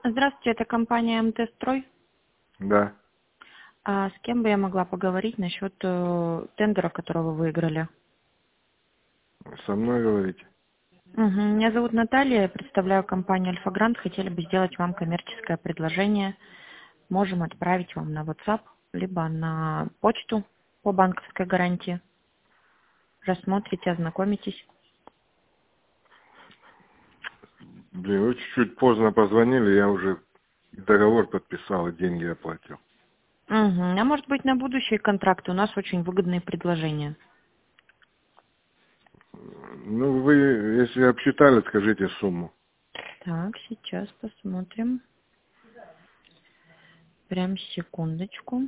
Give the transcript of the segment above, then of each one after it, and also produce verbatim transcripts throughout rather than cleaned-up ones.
Здравствуйте, это компания МТ-строй. Да. А с кем бы я могла поговорить насчет э, тендера, которого вы выиграли? Со мной говорите? Угу. Меня зовут Наталья, я представляю компанию Альфа-Грант. Хотели бы сделать вам коммерческое предложение. Можем отправить вам на WhatsApp, либо на почту по банковской гарантии. Рассмотрите, ознакомитесь. Блин, вы чуть-чуть поздно позвонили, я уже договор подписал и деньги оплатил. Угу. А может быть на будущие контракты у нас очень выгодные предложения. Ну, вы, если обсчитали, скажите сумму. Так, сейчас посмотрим. Прям секундочку.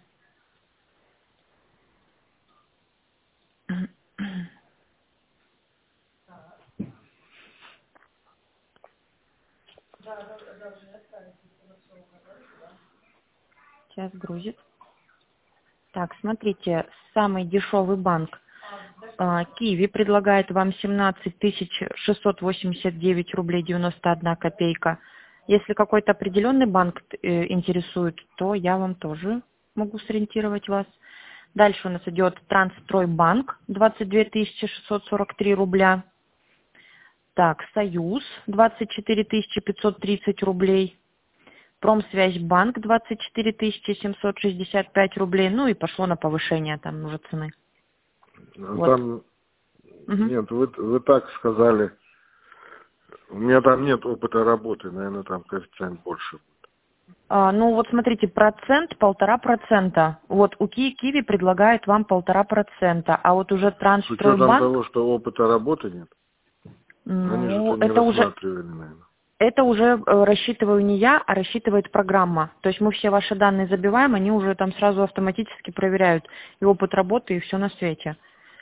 Сейчас грузит. Так, смотрите, самый дешевый банк а, Киви предлагает вам семнадцать тысяч шестьсот восемьдесят девять рублей девяносто одна копейка. Если какой-то определенный банк э, интересует, то я вам тоже могу сориентировать вас. Дальше у нас идет Трансстройбанк двадцать две тысячи шестьсот сорок три рубля. Так, Союз двадцать четыре тысячи пятьсот тридцать рублей. Промсвязьбанк двадцать четыре тысячи семьсот шестьдесят пять рублей. Ну и пошло на повышение там уже цены. А Вот. там, Угу. нет, вы, вы так сказали. У меня там нет опыта работы, наверное, там коэффициент больше. А, ну вот смотрите, процент, полтора процента. Вот у Ки- Киви предлагает вам полтора процента, а вот уже С учетом Трансстройбанк, того, что опыта работы нет, они же ну это не это уже, рассматривали, наверное. это уже э, рассчитываю не я, а рассчитывает программа. То есть мы все ваши данные забиваем, они уже там сразу автоматически проверяют и опыт работы, и все на свете.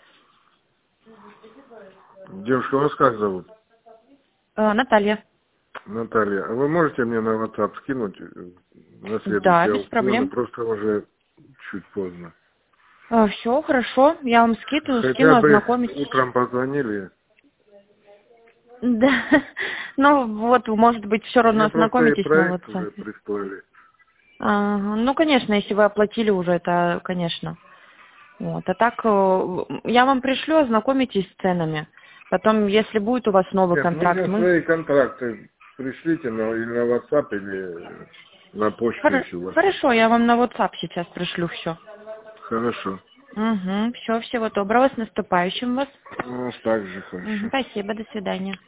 Девушка, вас как зовут? Э, Наталья. Наталья, а вы можете мне на WhatsApp скинуть э, на Да, следующие без аукционы? проблем. Просто уже чуть поздно. Все хорошо, я вам скину, Хотя скину, бы ознакомитесь. утром позвонили. Да, ну вот, может быть, все равно Мне просто и ознакомитесь на проект WhatsApp. уже прислали. Ага, ну, конечно, если вы оплатили уже, это, конечно. Вот. А так, э, я вам пришлю, ознакомитесь с ценами. Потом, если будет у вас новый Нет, контракт, нужно мы... свои контракты пришлите на, или на WhatsApp, или на почту, Хор- если у вас есть. Хорошо, я вам на WhatsApp сейчас пришлю все. Хорошо. Угу, все, всего доброго, с наступающим вас. У нас так же Мгм, хорошо. спасибо, до свидания.